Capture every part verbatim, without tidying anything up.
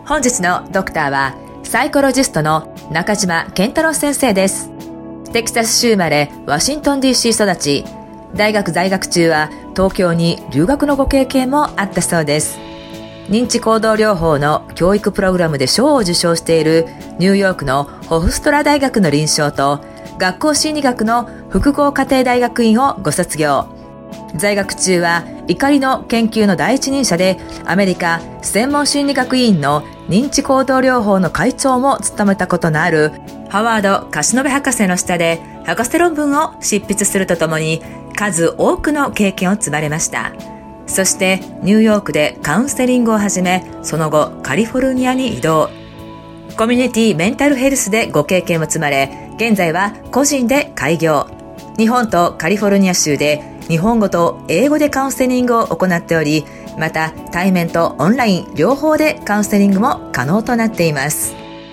本日のドクターはサイコロジストの中島健太郎先生です。テキサス州生まれ、ワシントン ディーシー 育ち、大学在学中は東京に留学のご経験もあったそうです。認知行動療法の教育プログラムで賞を受賞しているニューヨークのホフストラ大学の臨床と学校心理学の複合家庭大学院をご卒業。在学中は怒りの研究の第一人者でアメリカ専門心理学委員の認知行動療法の会長も務めたことのあるハワード・カシノベ博士の下で博士論文を執筆するとともに数多くの経験を積まれました。そしてニューヨークでカウンセリングを始め、その後カリフォルニアに移動。コミュニティメンタルヘルスでご経験を積まれ、現在は個人で開業。日本とカリフォルニア州で日本語と英語でカウンセリングを行っており、また対面とオンライン両方でカウンセリングも可能となっています。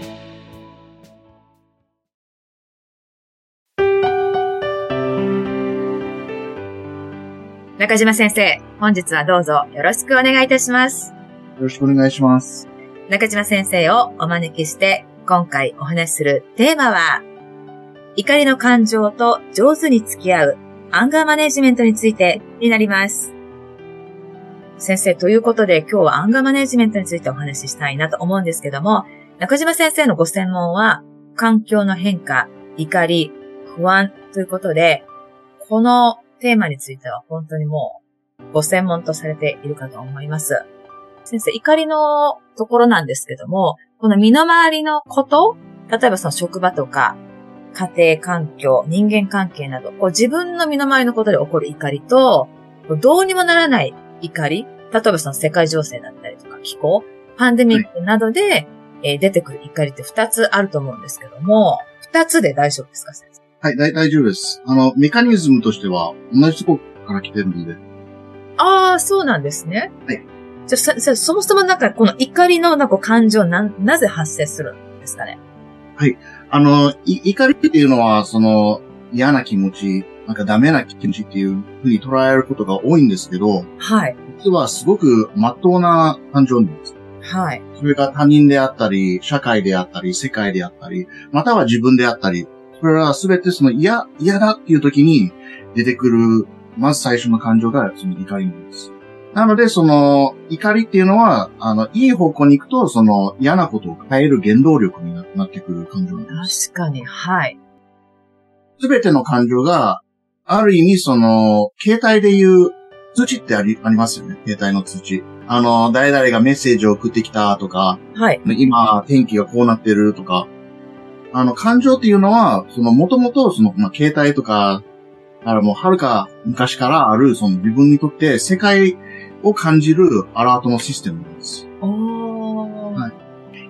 中島先生、本日はどうぞよろしくお願いいたします。 よろしくお願いします。 中島先生をお招きして、今回お話しするテーマは、怒りの感情と上手に付き合うアンガーマネジメントについてになります。先生、ということで今日はアンガーマネジメントについてお話ししたいなと思うんですけども、中島先生のご専門は環境の変化、怒り、不安ということで、このテーマについては本当にもうご専門とされているかと思います。先生、怒りのところなんですけども、この身の回りのこと、例えばその職場とか家庭環境、人間関係など、こう自分の身の回りのことで起こる怒りと、どうにもならない怒り、例えばその世界情勢だったりとか気候、パンデミックなどで、はいえー、出てくる怒りって二つあると思うんですけども、二つで大丈夫ですか、先生？ はい、大丈夫です。あの、メカニズムとしては同じとこから来てるので。 ああ、そうなんですね。 はい。 じゃあ、そ、そもそもなんかこの怒りのなんか感情な、なぜ発生するんですかね？ はい。あの、い、怒りっていうのは、その、嫌な気持ち、なんかダメな気持ちっていうふうに捉えることが多いんですけど、 はい。 実はすごく真っ当な感情なんです。 はい。 それが他人であったり、社会であったり、世界であったり、または自分であったり、それはすべてその嫌、嫌だっていう時に出てくる、まず最初の感情がその怒りなんです。なので、その、怒りっていうのは、あの、いい方向に行くと、その、嫌なことを変える原動力になってくる感情なんです。 確かに、はい。 すべての感情が、ある意味、その、携帯で言う、通知ってあり、ありますよね。携帯の通知。あの、誰々がメッセージを送ってきたとか、 はい。 今、天気がこうなってるとか、あの、感情っていうのは、その、もともと、その、まあ、携帯とか、だからもう、はるか昔からある、その、自分にとって世界を感じるアラートのシステムなんです。 おー。 はい。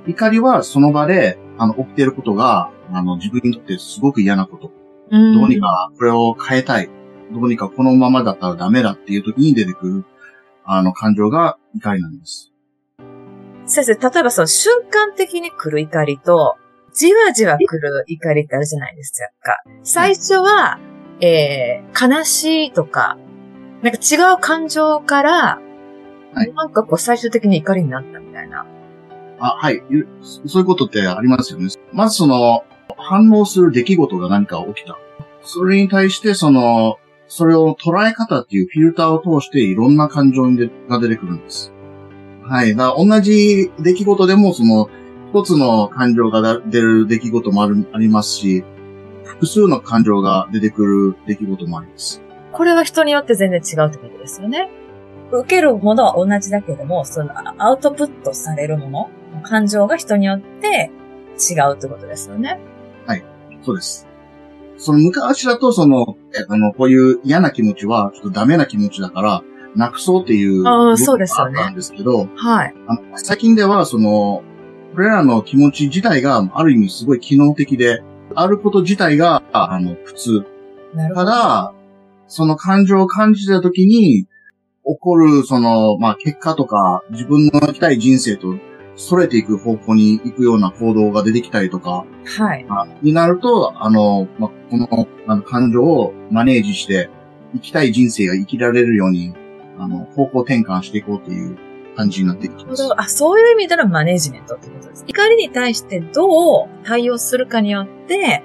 怒りはその場で、あの、起きていることが、あの、自分にとってすごく嫌なこと。どうにかこれを変えたい。どうにかこのままだったらダメだっていう時に出てくる、あの、感情が怒りなんです。 先生、例えばその瞬間的に来る怒りと、じわじわ来る怒りってあるじゃないですか。最初は、えー、悲しいとか、なんか違う感情から、はい、なんかこう最終的に怒りになったみたいな。 あ、はい。そういうことってありますよね。まずその、反応する出来事が何か起きた。それに対してその、それを捉え方っていうフィルターを通していろんな感情が出てくるんです。はい。だから同じ出来事でもその、一つの感情が出る出来事もある、ありますし、複数の感情が出てくる出来事もあります。 これは人によって全然違うってことですよね。受けるものは同じだけども、そのアウトプットされるもの、感情が人によって違うってことですよね。 はい。そうです。その昔だとその、あの、こういう嫌な気持ちはちょっとダメな気持ちだから、なくそうっていうああ、そうですよね。 あったんですけど、 はい。 あの最近ではその、これらの気持ち自体がある意味すごい機能的で、あること自体が、あの、普通。 なるほど。 ただ、その感情を感じたときに、起こる、その、まあ、結果とか、自分の生きたい人生と、それていく方向に行くような行動が出てきたりとか、 はい。 になると、あの、まあ、この、あの、感情をマネージして、生きたい人生が生きられるように、あの、方向転換していこうという、 感じになっていきます。 あ、そういう意味でのマネジメントってことです。怒りに対してどう対応するかによって、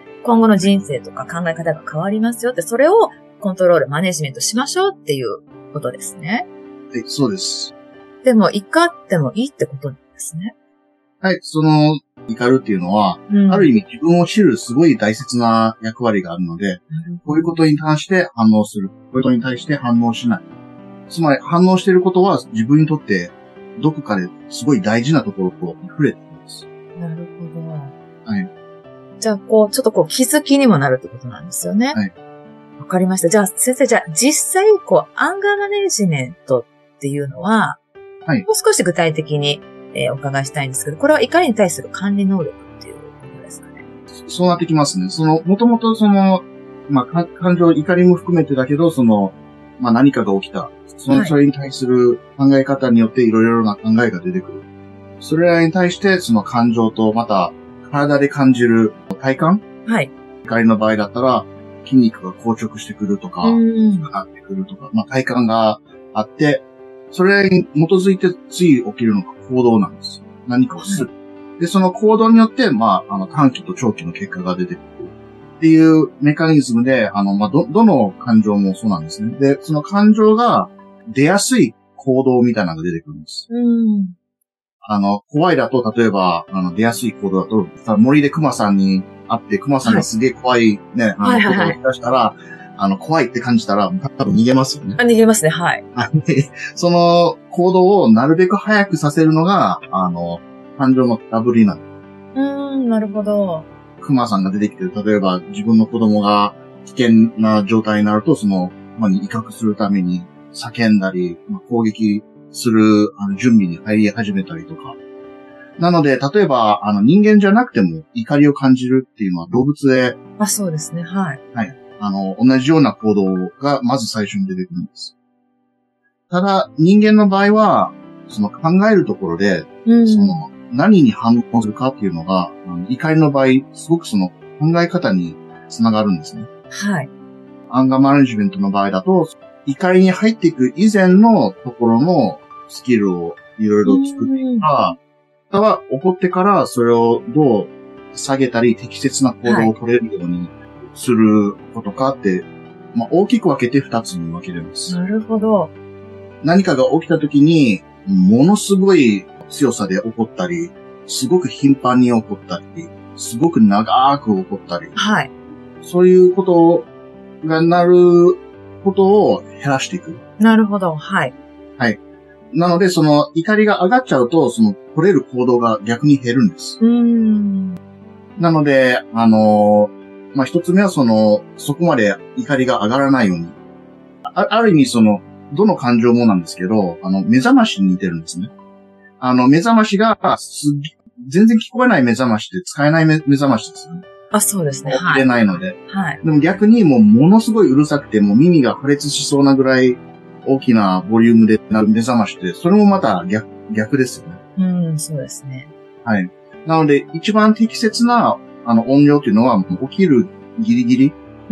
今後の人生とか考え方が変わりますよって、それをコントロール、マネジメントしましょうっていうことですね。 はい、そうです。 でも、怒ってもいいってことなんですね。 はい、その、怒るっていうのは、うん、ある意味自分を知るすごい大切な役割があるので、うん、こういうことに関して反応する。こういうことに対して反応しない。つまり反応していることは自分にとってどこかですごい大事なところと触れています。 なるほど。 はい。 じゃあ、こう、ちょっとこう気づきにもなるってことなんですよね。 はい。 わかりました。じゃあ、先生、じゃあ、実際、こう、アンガーマネジメントっていうのは、はい。もう少し具体的に、えー、お伺いしたいんですけど、これは怒りに対する管理能力っていうことですかね。 そうなってきますね。その、もともとその、まあ、感情、怒りも含めてだけど、その、まあ、何かが起きた。その、それに対する考え方によっていろいろな考えが出てくる。それらに対して、その感情と、また、体で感じる体感。 はい。 怒りの場合だったら、筋肉が硬直してくるとか、上がってくるとか、まあ、体感があって、それに基づいてつい起きるのが行動なんです。何かをする。はい、で、その行動によって、まあ、あの、短期と長期の結果が出てくる。っていうメカニズムで、あの、まあ、ど、どの感情もそうなんですね。で、その感情が出やすい行動みたいなのが出てくるんです。 うん。 あの、怖いだと、例えば、あの、出やすい行動だと、森で熊さんに会って、熊さんがすげえ怖いね、はい、あの、ことを言い出したら、あの、怖いって感じたら、多分逃げますよね。 あ、逃げますね、はい。 その行動をなるべく早くさせるのが、あの、感情のダブりなんです。 うーん、なるほど。 熊さんが出てきて、例えば自分の子供が危険な状態になると、その、まあ、威嚇するために叫んだり、まあ、攻撃するあの準備に入り始めたりとか。なので、例えば、あの、人間じゃなくても怒りを感じるっていうのは動物で。 あ、そうですね、はい。 はい。あの、同じような行動がまず最初に出てくるんです。ただ、人間の場合は、その考えるところで、うん、その、何に反応するかっていうのが、怒りの場合、すごくその考え方につながるんですね。 はい。 アンガーマネジメントの場合だと、怒りに入っていく以前のところのスキルをいろいろ作っていくか、または怒ってからそれをどう下げたり適切な行動を取れるようにすることかって、はい、まあ、大きく分けて二つに分けれます。 なるほど。 何かが起きた時に、ものすごい強さで起こったり、すごく頻繁に起こったり、すごく長く起こったり。 はい。 そういうことがなることを減らしていく。 なるほど。はい。 はい。なので、その怒りが上がっちゃうと、その取れる行動が逆に減るんです。 うーん。 なので、あの、まあ、一つ目はその、そこまで怒りが上がらないように。あ, ある意味その、どの感情もなんですけど、あの、目覚ましに似てるんですね。あの、目覚ましが、す全然聞こえない目覚ましって使えない 目, 目覚ましですよね。 あ、そうですね。 起きれないので。 はい。 でも逆にもうものすごいうるさくて、もう耳が破裂しそうなぐらい大きなボリュームでなる目覚ましって、それもまた逆、逆ですよね。 うん、そうですね。 はい。なので、一番適切な、あの、音量っていうのは、起きるギリギリ。 うん。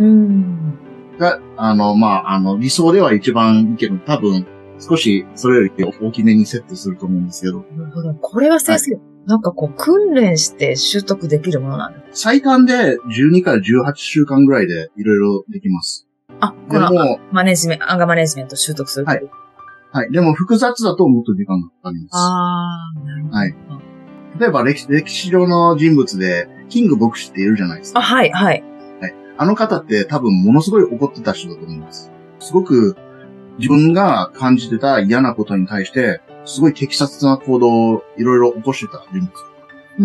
が、あの、まあ、あの、理想では一番いいけど、多分、少し、それより大きめにセットすると思うんですけど。 なるほど。これは先生、はい、なんかこう、訓練して習得できるものなんですか？ 最短でじゅうにからじゅうはちしゅうかんぐらいでいろいろできます。 あ、このマネジメント、アンガーマネジメント習得すると。 はい。はい。でも複雑だともっと時間がかかります。 ああ、なるほど。はい。 例えば歴史、歴史上の人物で、キング牧師っているじゃないですか。 あ、はい、はい。 はい。あの方って多分ものすごい怒ってた人だと思います。すごく自分が感じてた嫌なことに対して、すごい適切な行動をいろいろ起こしてた人物。 うん。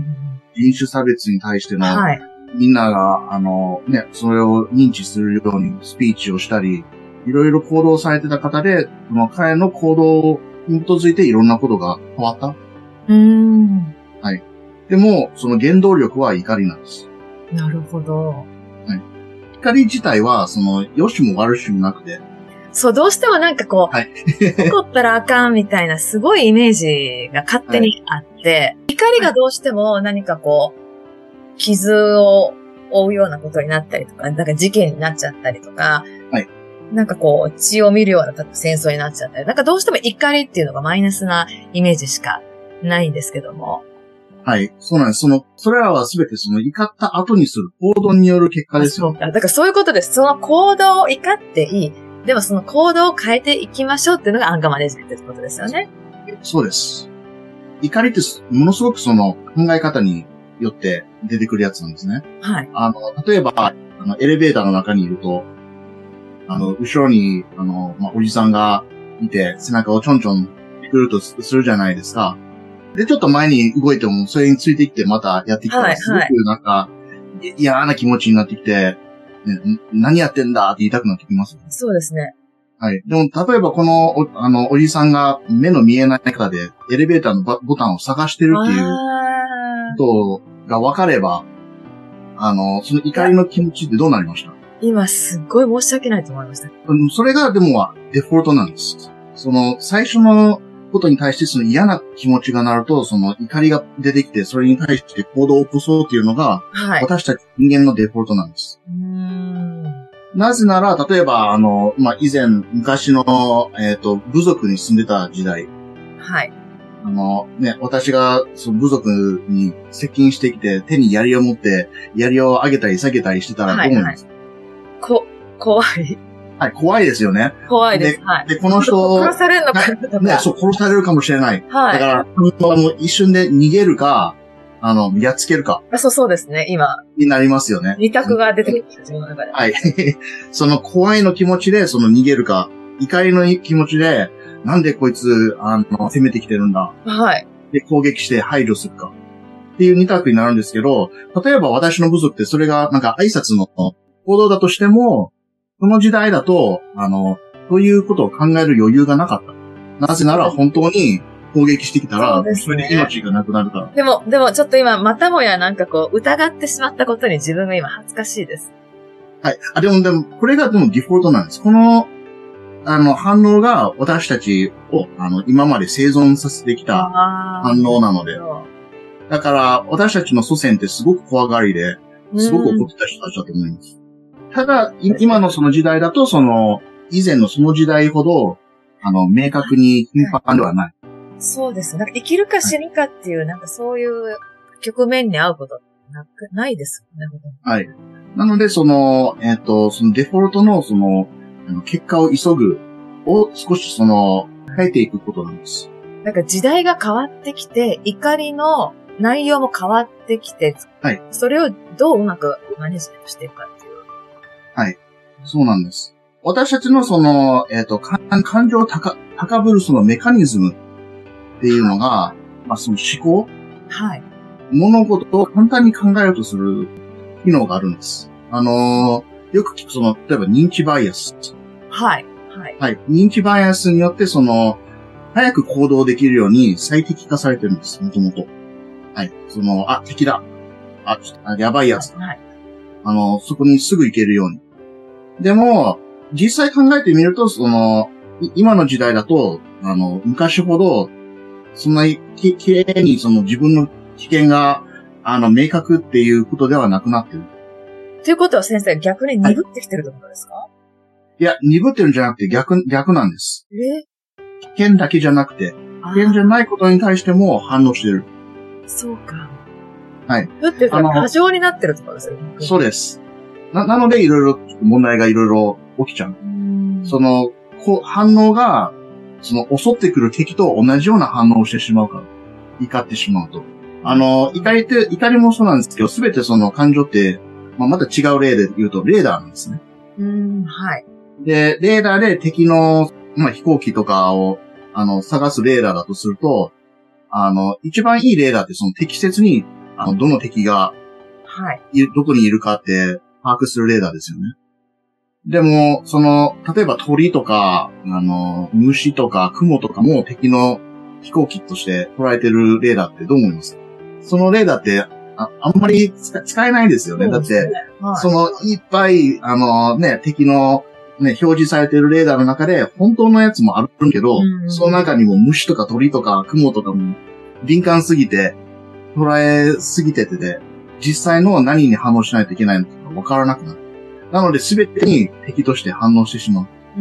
人種差別に対しての、 はい。 みんなが、あの、ね、それを認知するようにスピーチをしたり、いろいろ行動されてた方で、その彼の行動に基づいていろんなことが変わった。 うーん。 はい。でも、その原動力は怒りなんです。 なるほど。 はい。怒り自体は、その、良しも悪しもなくて。 そう、どうしてもなんかこう、 はい、 怒ったらあかんみたいなすごいイメージが勝手にあって、はい、怒りがどうしても何かこう、傷を負うようなことになったりとか、なんか事件になっちゃったりとか、 はい、 なんかこう、血を見るような戦争になっちゃったり、なんかどうしても怒りっていうのがマイナスなイメージしかないんですけども。 はい。そうなんです。その、それらはすべてその怒った後にする行動による結果ですよ。 そうか。だからそういうことです。その行動を怒っていい。でもその行動を変えていきましょうっていうのがアンガーマネジメントってことですよね。 そうです。怒りってものすごくその考え方によって出てくるやつなんですね。 はい。 あの、例えば、あの、エレベーターの中にいると、あの、後ろに、あの、まあ、おじさんがいて、背中をちょんちょんくるとするじゃないですか。で、ちょっと前に動いても、それについてきてまたやってきたら、すごくなんか、嫌な気持ちになってきて、ね、何やってんだって言いたくなってきます。 そうですね。 はい。でも、例えばこの、お、あの、おじさんが目の見えない中でエレベーターのボタンを探してるっていうことが分かれば、あの、その怒りの気持ちってどうなりました？ 今すっごい申し訳ないと思いました。 それがでもデフォルトなんです。その、最初のことに対してその嫌な気持ちがなると、その怒りが出てきて、それに対して行動を起こそうっていうのが、はい、私たち人間のデフォルトなんです。うーんなぜなら、例えば、あの、まあ、以前、昔の、えっと、部族に住んでた時代。 はい。 あの、ね、私が、その部族に接近してきて、手に槍を持って、槍を上げたり下げたりしてたらどう思います？ はいはい、こ、怖い。 はい、怖いですよね。 怖いです。 で、 はい、 でこの人、 殺されるのかとか。 ね、そう、殺されるかもしれない。 はい。 だから、もう一瞬で逃げるか、あの、やっつけるか。 あ、そうそうですね、今。 になりますよね。 二択が出てきた、自分の中で。 はい。その怖いの気持ちで、その逃げるか、怒りの気持ちで、なんでこいつ、あの、攻めてきてるんだ。 はい。 で、攻撃して排除するか。っていう二択になるんですけど、例えば私の部族ってそれが、なんか挨拶の行動だとしても、この時代だと、あの、そういうことを考える余裕がなかった。なぜなら本当に、攻撃してきたら、そ, ね、それで命がなくなるから。 でも、でもちょっと今、またもやなんかこう、疑ってしまったことに自分が今恥ずかしいです。 はい。あ、でも、でも、これがでもデフォルトなんです。この、あの、反応が私たちを、あの、今まで生存させてきた反応なので。だから、私たちの祖先ってすごく怖がりで、すごく怒ってた人たちだと思います。ただ、今のその時代だと、その、以前のその時代ほど、あの、明確に頻繁ではない。 そうです。なんか生きるか死ぬかっていう、はい、なんかそういう局面に合うことなくないですよね。 はい。なので、その、えっと、そのデフォルトのその、結果を急ぐを少しその、変えていくことなんです。 なんか時代が変わってきて、怒りの内容も変わってきて、 はい。 それをどううまくマネジメントしていくかっていう。 はい。そうなんです。私たちのその、えっと、感情を高、高ぶるそのメカニズムっていうのが、まあ、その思考。 はい。 物事を簡単に考えようとする機能があるんです。あのー、よく聞くその、例えば認知バイアス。 はい。はい。 はい。認知バイアスによってその、早く行動できるように最適化されてるんです、もともと。はい。その、あ、敵だ。あ、やばいやつ。 はい。はい、 あの、そこにすぐ行けるように。でも、実際考えてみると、その、今の時代だと、あの、昔ほど、そんなにき、きれいにその自分の危険が、あの、明確っていうことではなくなってる。 ということは先生、逆に鈍ってきてるってことですか？はい、 いや、鈍ってるんじゃなくて逆、逆なんです。 え？ 危険だけじゃなくて、危険じゃないことに対しても反応してる。 そうか。 はい。 だって過剰になってるってことですよね。 そうです。な、なのでいろいろ問題がいろいろ起きちゃう。うその、こう、反応が、その、襲ってくる敵と同じような反応をしてしまうから。怒ってしまうと。あの、怒りって、怒りもそうなんですけど、すべてその感情って、まあ、また違う例で言うと、レーダーなんですね。 うん、はい。 で、レーダーで敵の、まあ、飛行機とかを、あの、探すレーダーだとすると、あの、一番いいレーダーってその適切に、あの、どの敵が、 はい。 どこにいるかって把握するレーダーですよね。でも、その、例えば鳥とか、あの、虫とか雲とかも敵の飛行機として捉えてるレーダーってどう思いますか？そのレーダーって、あ, あんまり使えないですよね。だって、はい、その、いっぱい、あのね、敵の、ね、表示されてるレーダーの中で、本当のやつもあるけど、うん、その中にも虫とか鳥とか雲とかも敏感すぎて、捉えすぎててで、実際の何に反応しないといけないのかわからなくなる。なので、すべてに敵として反応してしまう。 うん。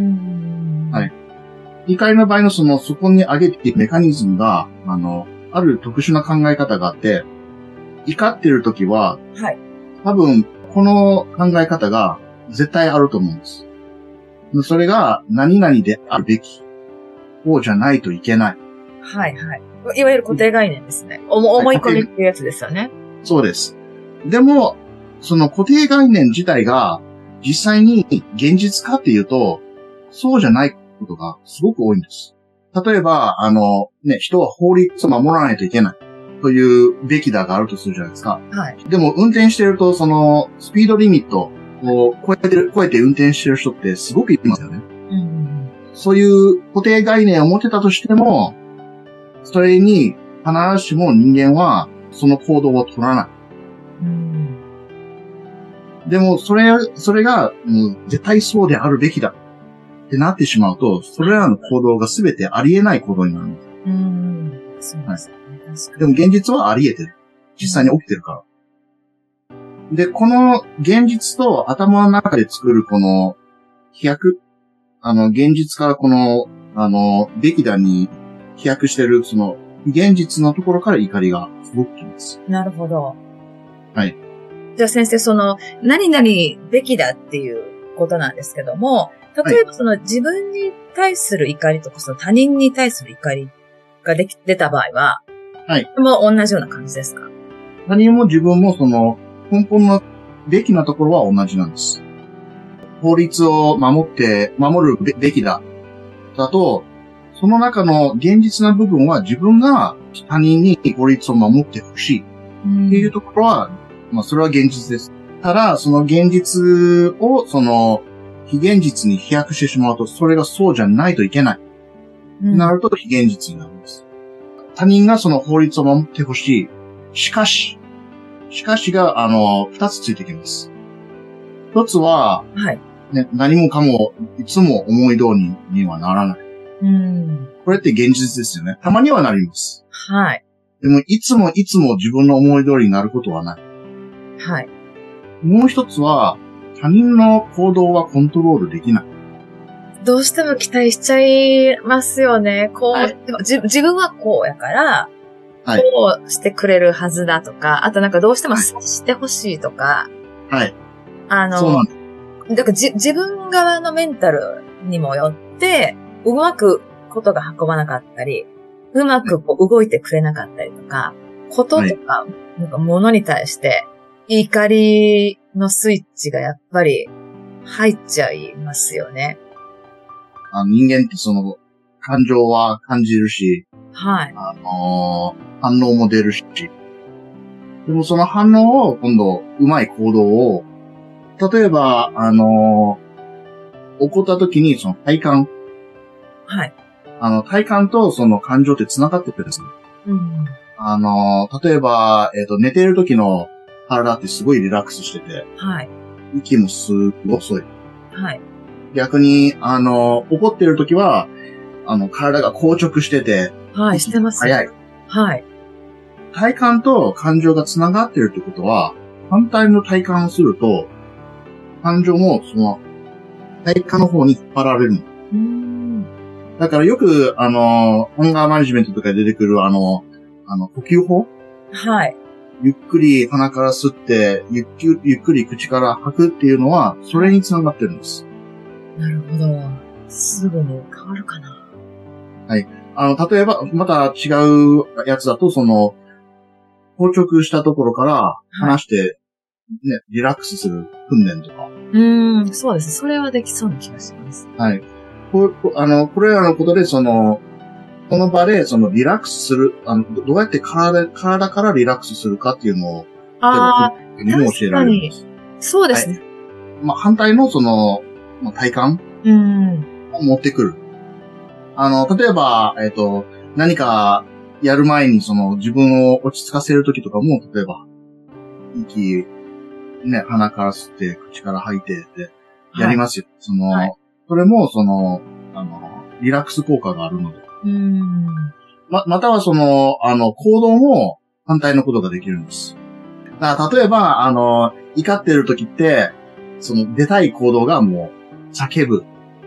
はい。怒りの場合のその、そこに上げていくメカニズムが、あの、ある特殊な考え方があって、怒ってる時は、 はい。 多分、この考え方が絶対あると思うんです。それが、何々であるべき。こうじゃないといけない。 はいはい。いわゆる固定概念ですね。思い込みっていうやつですよね。 そうです。でも、その固定概念自体が、実際に現実かっていうと、そうじゃないことがすごく多いんです。例えば、あの、ね、人は法律を守らないといけないというべきだがあるとするじゃないですか。 はい。 でも運転してると、その、スピードリミットを超えてる、超えて運転してる人ってすごくいますよね。 うん。 そういう固定概念を持ってたとしても、それに必ずしも人間はその行動を取らない。 うん、 でも、それ、それが、もう絶対そうであるべきだってなってしまうと、それらの行動が全てありえない行動になるんです。 うん。そうですね。 はい、でも現実はあり得てる。実際に起きてるから。うん、で、この現実と頭の中で作るこの飛躍、あの、現実からこの、あの、べきだに飛躍してる、その、現実のところから怒りがすごくきます。 なるほど。 はい。 じゃあ先生、その、何々べきだっていうことなんですけども、例えばその自分に対する怒りとか、その他人に対する怒りができ、出た場合は、 はい。 もう同じような感じですか？ 他人も自分もその、根本のべきなところは同じなんです。法律を守って、守るべきだ。だと、その中の現実な部分は自分が他人に法律を守ってほしいっていうところは、まあそれは現実です。ただ、その現実を、その、非現実に飛躍してしまうと、それがそうじゃないといけない。うん、なると非現実になるんです。他人がその法律を守ってほしい。しかし、しかしが、あの、二つついてきます。一つは、 はい。 ね、何もかも、いつも思い通りにはならない。 うん。 これって現実ですよね。たまにはなります。 はい。 でも、いつもいつも自分の思い通りになることはない。 はい。 もう一つは、他人の行動はコントロールできない。 どうしても期待しちゃいますよね。こう、はい、自, 自分はこうやから、はい、こうしてくれるはずだとか、あとなんかどうしても察してほしいとか。 はい。 あの、 そうなんです。 だからじ自分側のメンタルにもよって、うまくことが運ばなかったり、うまくこう動いてくれなかったりとか、こととか、はい、なんか物に対して、怒りのスイッチがやっぱり入っちゃいますよね。 あの人間ってその感情は感じるし、 はい。 あのー、反応も出るし、でもその反応を今度うまい行動を、例えばあのー、起こった時にその体感、 はい。 あの体感とその感情って繋がっててですね。 うん。 あのー、例えばえっと寝てる時の体ってすごいリラックスしてて、 はい。 息もすごい遅い。 はい。 逆に、あの、怒ってる時は、あの、体が硬直してて、 はい、してます。 早い。 はい。 体感と感情が繋がってるってことは、反対の体感をすると、感情もその、体感の方に引っ張られるの。 うーん。 だからよく、あの、アンガーマネジメントとかで出てくる、あの、あの、呼吸法？ はい。 ゆっくり鼻から吸って、ゆっくり、ゆっくり口から吐くっていうのは、それに繋がってるんです。 なるほど。すぐに変わるかな。 はい。あの、例えば、また違うやつだと、その、硬直したところから離して、はい、ね、リラックスする訓練とか。 うーん、そうですね。それはできそうな気がします。 はい。こあの、これらのことで、その、この場で、その、リラックスする、あの、どうやって体、体からリラックスするかっていうのを、 ああ、 にも教えられるんです。 そうですね。 はい、まあ、反対の、その、体感を持ってくる。あの、例えば、えっと、何かやる前にその自分を落ち着かせるときとかも、例えば、息、ね、鼻から吸って、口から吐いてってやりますよ。はい、その、はい、それもその、あの、リラックス効果があるので。 うん。 ま、またはその、あの、行動も反対のことができるんです。だから例えば、あの、怒ってるときって、その出たい行動がもう、叫ぶ。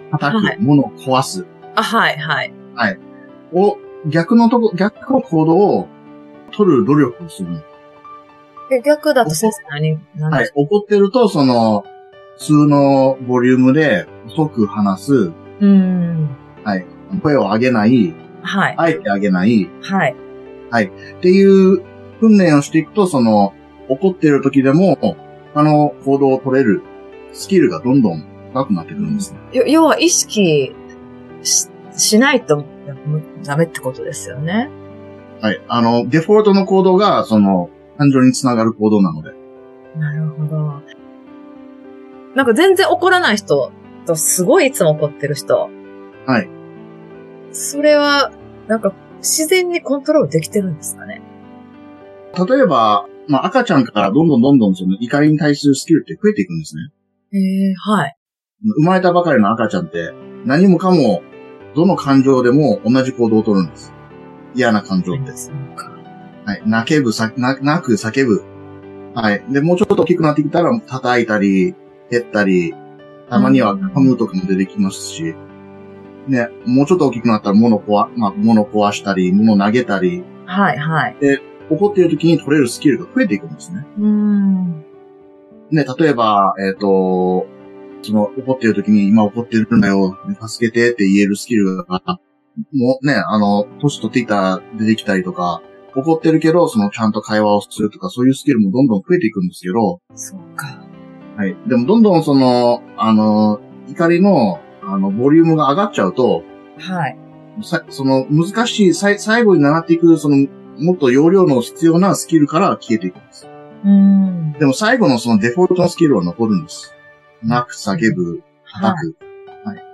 叩く、 はい物を壊す。 あ、はい、はい。 はい。を、逆のとこ、逆の行動を取る努力をする。 え、逆だと先生何、何はい。怒ってると、その、普通のボリュームで遅く話す。 うーん。 はい。声を上げない。 はい。 あえて上げない。 はい。 はい。っていう訓練をしていくと、その、怒ってる時でも、他の行動を取れるスキルがどんどん高くなってくるんですね。 よ要は意識し、しないとダメってことですよね。 はい。あの、デフォルトの行動が、その、感情につながる行動なので。 なるほど。なんか全然怒らない人とすごいいつも怒ってる人。 はい。 それは、なんか自然にコントロールできてるんですかね。 例えば、まあ、赤ちゃんからどんどんどんどんその怒りに対するスキルって増えていくんですね。 へえ、はい。 生まれたばかりの赤ちゃんって何もかもどの感情でも同じ行動を取るんです。嫌な感情って。はい。泣けぶ、さ、泣く、叫ぶ。はい。で、もうちょっと大きくなってきたら叩いたり、蹴ったり、たまには噛むとかも出てきますし、ね、もうちょっと大きくなったら物壊、まあ、物壊したり、物投げたり。 はい、はい。 で、怒っている時に取れるスキルが増えていくんですね。 うーん。 ね、例えば、えっと、その、怒っている時に、今怒ってるんだよ、助けてって言えるスキルが、もうね、あの、年取っていったら出てきたりとか、怒ってるけど、その、ちゃんと会話をするとか、そういうスキルもどんどん増えていくんですけど、 そうか。 はい。でも、どんどんその、あの、怒りの、あの、ボリュームが上がっちゃうと、 はい。 さその、難しい、さい最後に習っていく、その、もっと容量の必要なスキルから消えていくんです。 うーん。 でも最後のそのデフォルトのスキルは残るんです。泣く、叫ぶ、叩く。はい。はい、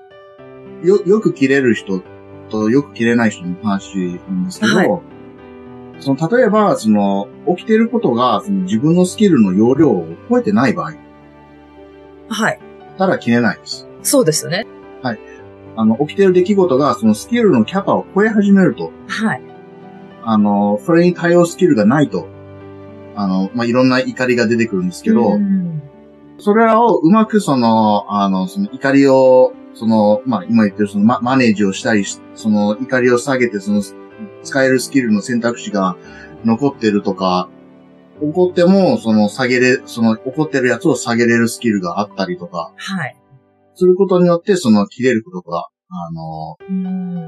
よ、よく切れる人とよく切れない人の話なんですけど、はい、その、例えば、その、起きていることが、その自分のスキルの容量を超えてない場合。 はい。 ただ切れないです。 そうですよね。 はい。あの、起きている出来事が、そのスキルのキャパを超え始めると。 はい。 あの、それに対応スキルがないと。あの、まあ、いろんな怒りが出てくるんですけど、それらをうまくその、あの、その怒りを、その、まあ、今言ってるそのマ、マネージをしたりし、その怒りを下げて、その、使えるスキルの選択肢が残ってるとか、怒っても、その下げれ、その怒ってるやつを下げれるスキルがあったりとか、 はい。 することによって、その切れることが、あの、 うん、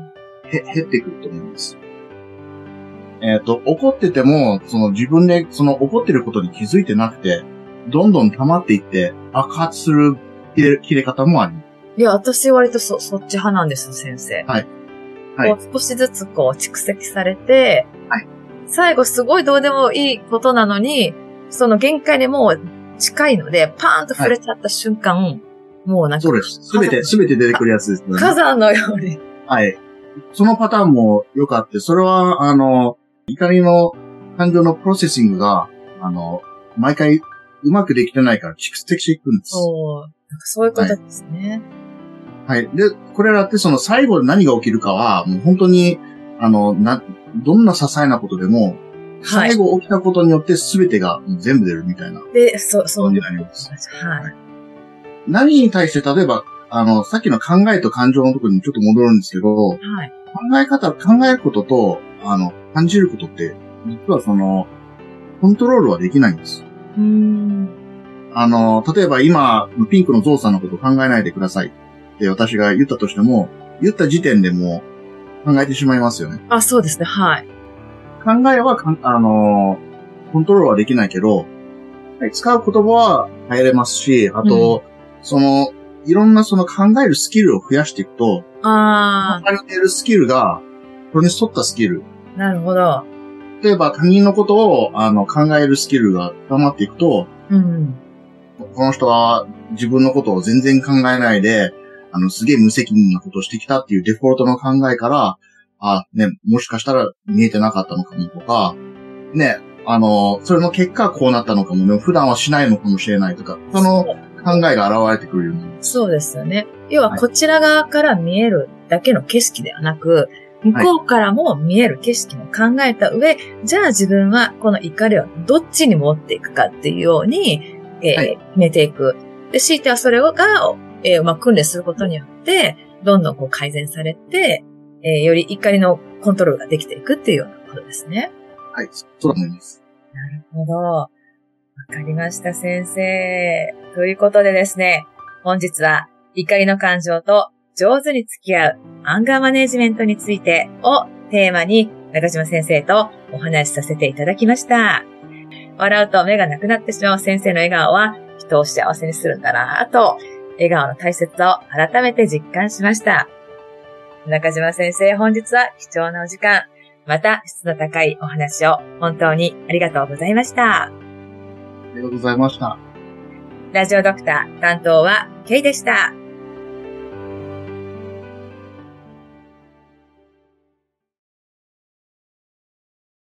へ、減ってくると思います。えっと、怒ってても、その自分でその怒ってることに気づいてなくて、どんどん溜まっていって爆発する切れ、切れ方もあります。 いや、私割とそ、そっち派なんです、先生。 はい。はい。 こう少しずつこう蓄積されて、 はい。 最後すごいどうでもいいことなのに、その限界にもう近いので、パーンと触れちゃった瞬間、はい、もうなんか。 そうです。すべて、すべて出てくるやつですね。 火山のように。 はい。そのパターンも良かって、それは、あの、怒りの感情のプロセッシングが、あの、毎回うまくできてないから蓄積していくんです。 そう。なんかそういうことですね。 はい。はい。で、これらってその最後で何が起きるかは、もう本当に、あの、な、どんな些細なことでも、はい、最後起きたことによって全てが全部出るみたいな。 で、そう、そう。 になります。 はい。はい、 何に対して、例えば、あの、さっきの考えと感情のところにちょっと戻るんですけど、はい、考え方、考えることと、あの、感じることって、実はその、コントロールはできないんです。 うーん。 あの、例えば今、ピンクのゾウさんのことを考えないでくださいって私が言ったとしても、言った時点でもう考えてしまいますよね。 あ、そうですね、はい。 考えはかん、あの、コントロールはできないけど、はい、使う言葉は変えれますし、あと、うん、その、いろんなその考えるスキルを増やしていくと、 ああ。 考えているスキルが、それに沿ったスキル。 なるほど。 例えば他人のことをあの考えるスキルが深まっていくと、 うん、 この人は自分のことを全然考えないで、あの、すげえ無責任なことをしてきたっていうデフォルトの考えから、あ、ね、もしかしたら見えてなかったのかもとか、ね、あの、それの結果こうなったのかもね、普段はしないのかもしれないとか、その考えが現れてくるようになります。 そうですよね。要はこちら側から見えるだけの景色ではなく、向こうからも見える景色も考えた上、はい、じゃあ自分はこの怒りをどっちに持っていくかっていうように、えーはい、決めていく。で、強いてはそれが、 えー、まあ、訓練することによって、どんどんこう改善されて、えー、より怒りのコントロールができていくっていうようなことですね。 はい、そうだと思います。 なるほど。わかりました、先生。ということでですね、本日は怒りの感情と上手に付き合うアンガーマネジメントについてをテーマに中島先生とお話しさせていただきました。笑うと目がなくなってしまう先生の笑顔は人を幸せにするんだなぁと、笑顔の大切さを改めて実感しました。中島先生、本日は貴重なお時間、また質の高いお話を本当にありがとうございました。 ありがとうございました。 ラジオドクター担当はケイでした。